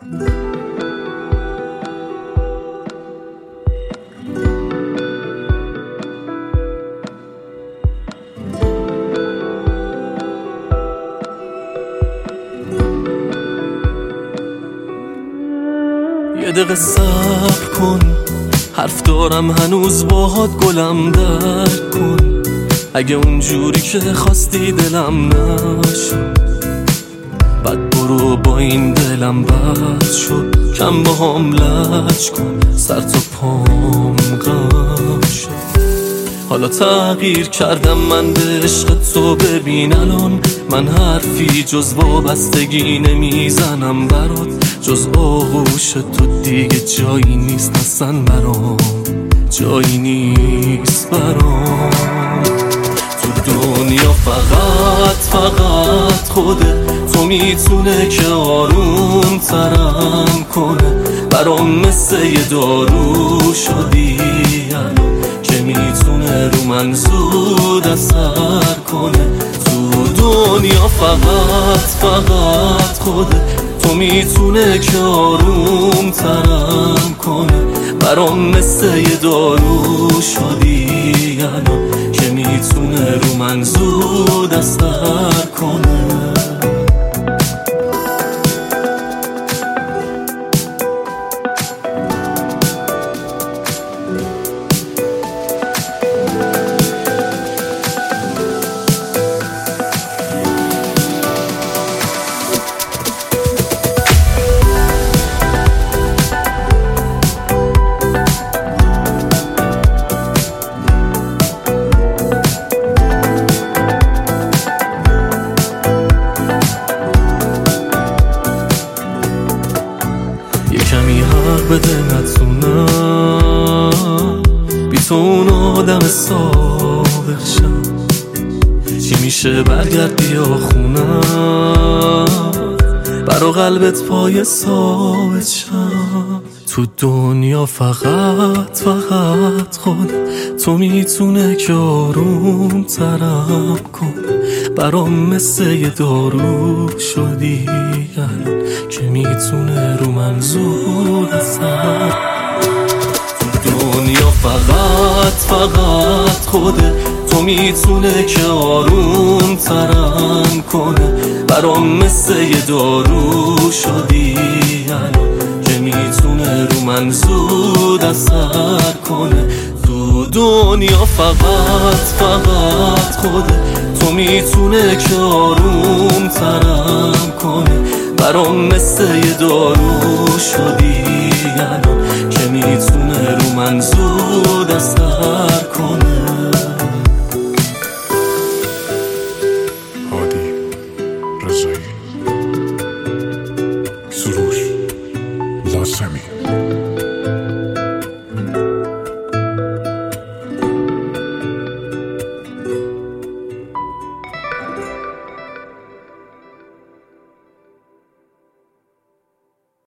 یه دقیقه صبر کن، حرف دارم هنوز باهات گلم درک کن. اگه اونجوری که خواستی دلم نشد، بعد برو با این دلم بد شد. کم با هم لج کن، سر تا پام غم شد. حالا تغییر کردم من به عشق تو، ببین الان من حرفی جز وابستگی نمیزنم برات. جز آغوش تو دیگه جایی نیست اصلا برام، جایی نیست برام. تو دنیا فقط خودت، تو میتونه که آروم ترم کنه. برام مثل یه دارو شدی که میتونه رو من زود اثر کنه. تو دنیا فقط خودت، تو میتونه که آروم ترم کنه. برام مثل یه دارو شدی که میتونه رو من زود اثر کنه. کمی حق بده نتونم بی تو اون آدم سابق شم. چی میشه برگرد بیا خونم، برا قلبت پای ثابت شم. تو دنیا فقط خودت، تو میتونه که آروم ترم کنه. برام مثل یه دارو شدی که میتونه رو من زود اثر. تو دنیا فقط خودت، تو میتونه که آروم ترم کنه. برام مثل یه دارو شدی که میتونه رو من زود اثر کنه. تو دنیا فقط خودت، تو میتونه که آروم ترم کنه. برام مثل یه دارو شدی که میتونه رو من زود اثر کنه. هادی رضایی، سروش لاسمی.